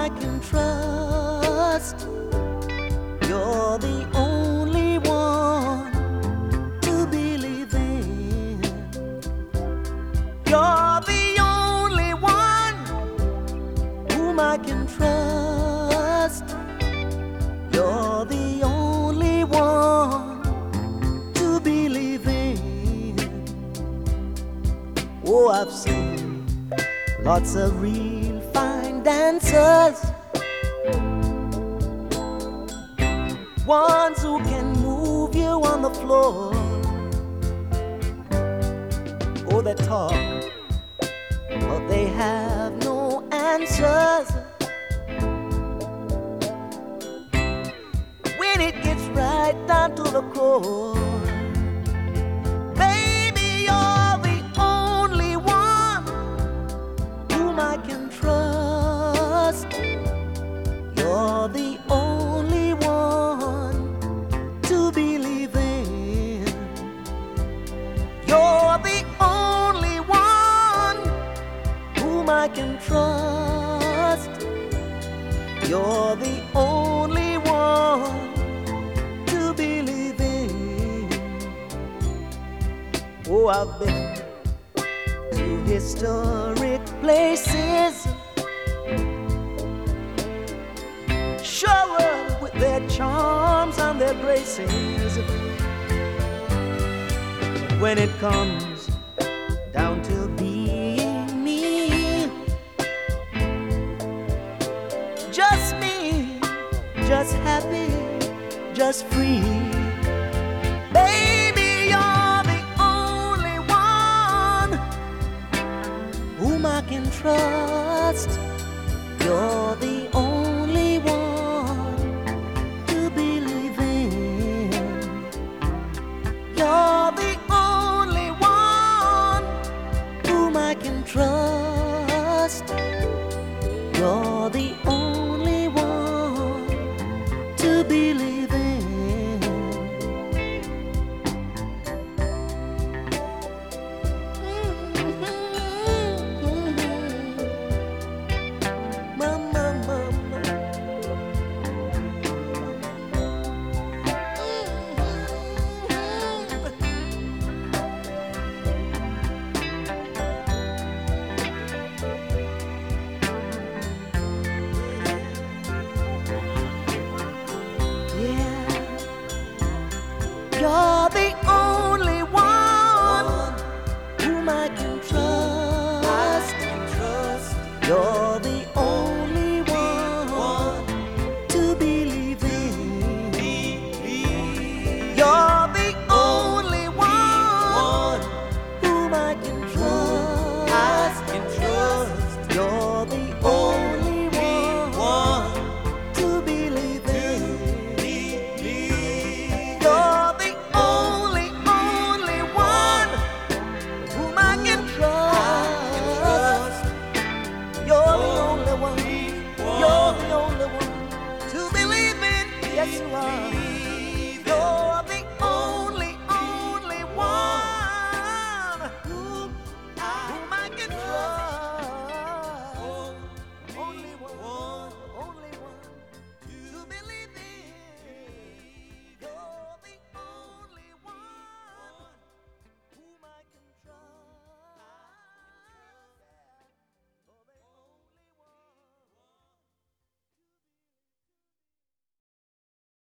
I can trust. You're the only one to believe in. You're the only one whom I can trust. You're the only one to believe in. Oh, I've seen lots of real fine dancers, ones who can move you on the floor. Oh, they talk, but they have no answers. When it gets right down to the core, baby, you're the only one whom I can trust. You're the only one to believe in. You're the only one whom I can trust. You're the only one to believe in. Oh, I've been to historic places, showered with their charms and their graces. When it comes down to being me, just me, just happy, just free. Baby, you're the only one whom I can trust. You're the only one to believe in. You're the only one whom I can trust. You're the only one to believe in. You're the only one whom I can trust. You're the only one to believe in. You're the only one whom I can trust. You're the only one to believe in. You're the only one whom I can trust. You're the only one. You're the only one to believe in. Yes, you are. You're the only one whom I can trust. Only one.